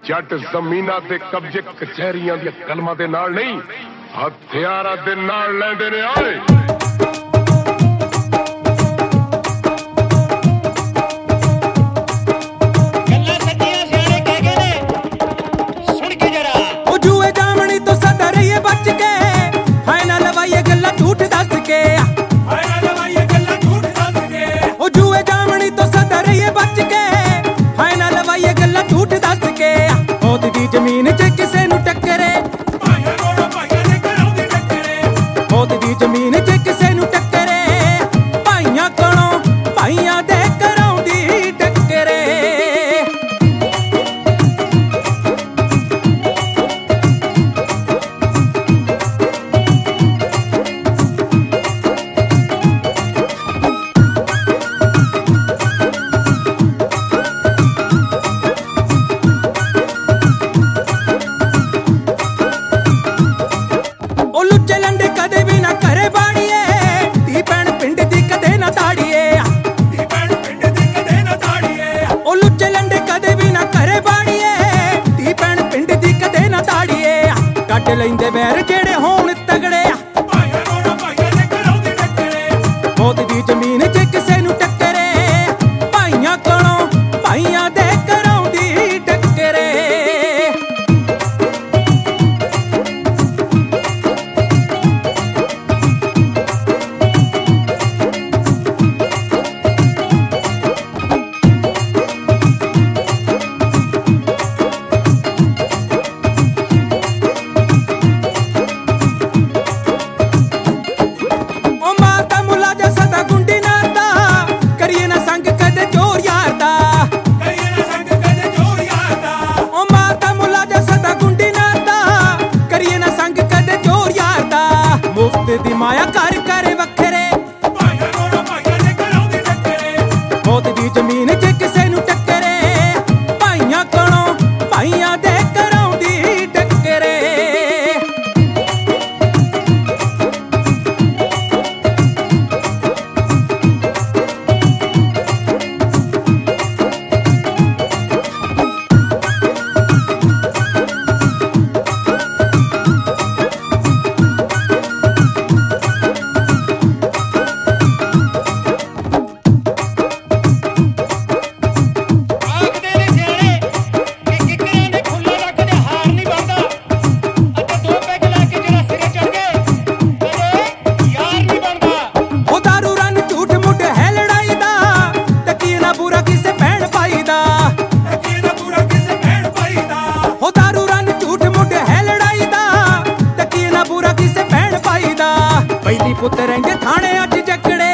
ਜੱਟ ਜ਼ਮੀਨਾਂ ਤੇ ਕਬਜ਼ੇ ਕਚਹਿਰੀਆਂ ਦੀਆਂ ਕਲਮਾਂ ਦੇ ਨਾਲ ਨਹੀਂ, ਹਥਿਆਰਾਂ ਦੇ ਨਾਲ ਲੈਂਦੇ ਨੇ ਆਏ। ਜ਼ਮੀਨ 'ਚ ਕਿਸੇ ਨੂੰ ਟੱਕਰੇ ਭਾਈਆਂ ਕੋਲੋਂ ਭਾਈਆਂ ਦੇ ਘਰੋਂ ਦੀ ਟੱਕਰੇ, ਮੌਤ ਦੀ ਜ਼ਮੀਨ 'ਚ ਕਿਸੇ ਨੂੰ ਟੱਕਰੇ, ਭਾਈਆਂ ਕੋਲੋਂ ਭਾਈਆਂ ਦੇ ਘਰੋਂ ਦੀ ਟੱਕਰੇ। ਕੱਢ ਲੈਂਦੇ ਵੈਰ ਜਿਹੜੇ ਹੋਣ ਤਗੜੇ, ਭਾਈਆਂ ਕੋਲੋਂ ਭਾਈਆਂ ਦੇ ਘਰੋਂ ਦੀ ਟੱਕਰੇ, ਮੌਤ ਦੀ ਜ਼ਮੀਨ 'ਚ ਕਿਸੇ ਨੂੰ ਟੱਕਰੇ, ਭਾਈਆਂ ਕੋਲੋਂ ਭਾਈਆਂ ਦੇ ਘਰੋਂ ਦੀ ਟੱਕਰੇ। ਮੁਫਤ ਦੀ ਮਾਇਆ ਕਰ ਕਰ ਵੱਖਰੇ, ਭਾਈਆਂ ਕੋਲੋਂ ਭਾਈਆਂ ਦੇ ਘਰੋਂ ਦੀ ਟੱਕਰੇ, ਮੌਤ ਦੀ ਜ਼ਮੀਨ 'ਚ ਕਿਸੇ ਨੂੰ ਟੱਕਰੇ, ਭਾਈਆਂ ਕੋਲੋਂ ਭਾਈਆਂ ਦੇ ਘਰੋਂ ਦੀ ਟੱਕਰੇ। ਪਹਿਲੀ ਪੁੱਤ ਰਹਿੰਦੇ ਥਾਣੇ ਅੱਜ ਜੱਕੜੇ।